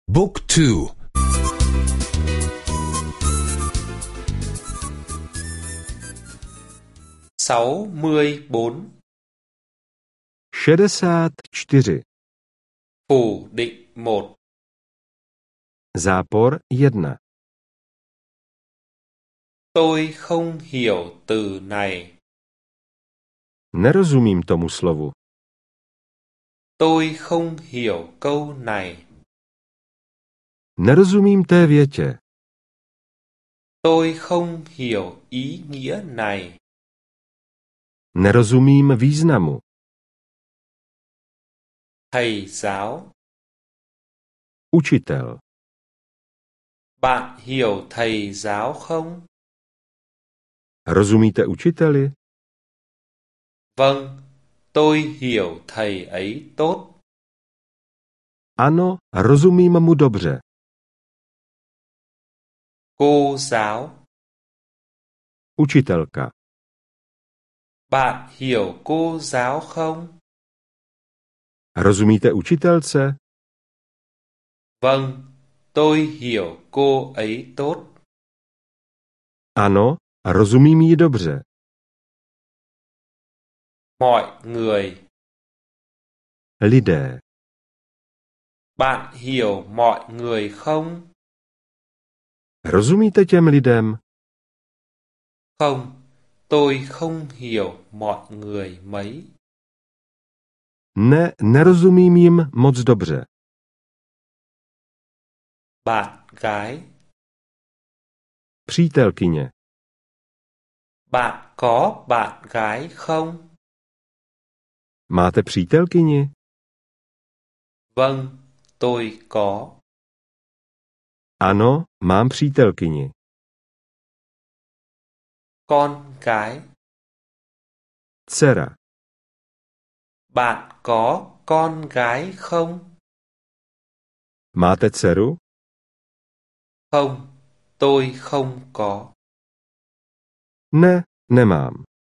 Book 2. 64. 64. Phủ định 1. Zápor 1. Tôi không hiểu từ này. Nerozumím tomu slovu. Tôi không hiểu câu này. Nerozumím té větě. Tôi không hiểu ý nghĩa này. Nerozumím významu. Thầy giáo. Učitel. Bạn hiểu thầy giáo không? Rozumíte učiteli? Vâng, tôi hiểu thầy ấy tốt. Ano, rozumím mu dobře. Cô giáo. Učitelka. Bạn hiểu cô giáo không? Rozumíte učitelce? Vâng, tôi hiểu cô ấy tốt. Ano, rozumím jí dobře. Mọi người. Lidé. Bạn hiểu mọi người không? Rozumíte těm lidem? Không, tôi không hiểu mọi người mấy. Ne, nerozumím jim moc dobře. Bạn gái. Přítelkyně. Bạn có bạn gái không? Máte přítelkyni? Vâng, tôi có. Ano, mám přítelkyni. Con gái. Dcera. Bạn có con gái không? Máte dceru? Không, tôi không có. Ne, nemám.